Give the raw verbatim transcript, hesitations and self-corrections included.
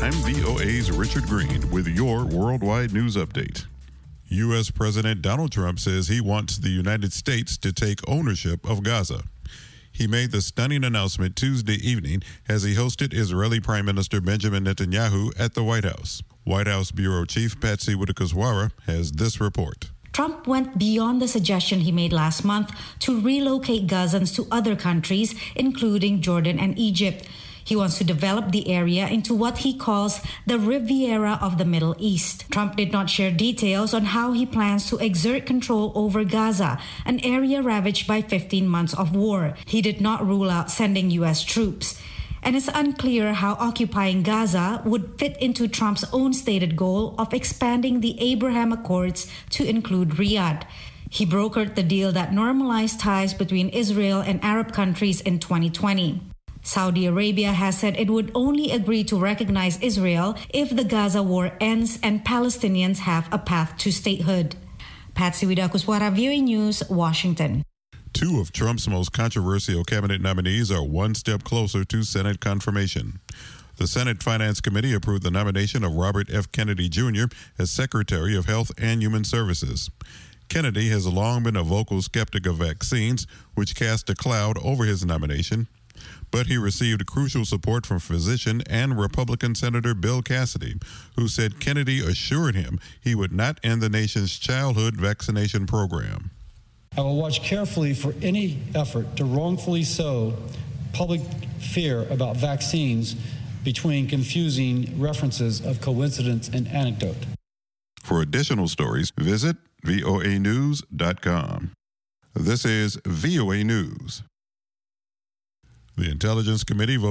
I'm V O A's Richard Green with your Worldwide News Update. U S. President Donald Trump says he wants the United States to take ownership of Gaza. He made the stunning announcement Tuesday evening as he hosted Israeli Prime Minister Benjamin Netanyahu at the White House. White House Bureau Chief Patsy Widakuswara has this report. Trump went beyond the suggestion he made last month to relocate Gazans to other countries, including Jordan and Egypt. He wants to develop the area into what he calls the Riviera of the Middle East. Trump did not share details on how he plans to exert control over Gaza, an area ravaged by fifteen months of war. He did not rule out sending U S troops. And it's unclear how occupying Gaza would fit into Trump's own stated goal of expanding the Abraham Accords to include Riyadh. He brokered the deal that normalized ties between Israel and Arab countries in twenty twenty. Saudi Arabia has said it would only agree to recognize Israel if the Gaza war ends and Palestinians have a path to statehood. Patsy Widakuswara, V O A News, Washington. Two of Trump's most controversial cabinet nominees are one step closer to Senate confirmation. The Senate Finance Committee approved the nomination of Robert F. Kennedy Junior as Secretary of Health and Human Services. Kennedy has long been a vocal skeptic of vaccines, which cast a cloud over his nomination. But he received crucial support from physician and Republican Senator Bill Cassidy, who said Kennedy assured him he would not end the nation's childhood vaccination program. I will watch carefully for any effort to wrongfully sow public fear about vaccines between confusing references of coincidence and anecdote. For additional stories, visit V O A news dot com. This is V O A News. The Intelligence Committee voted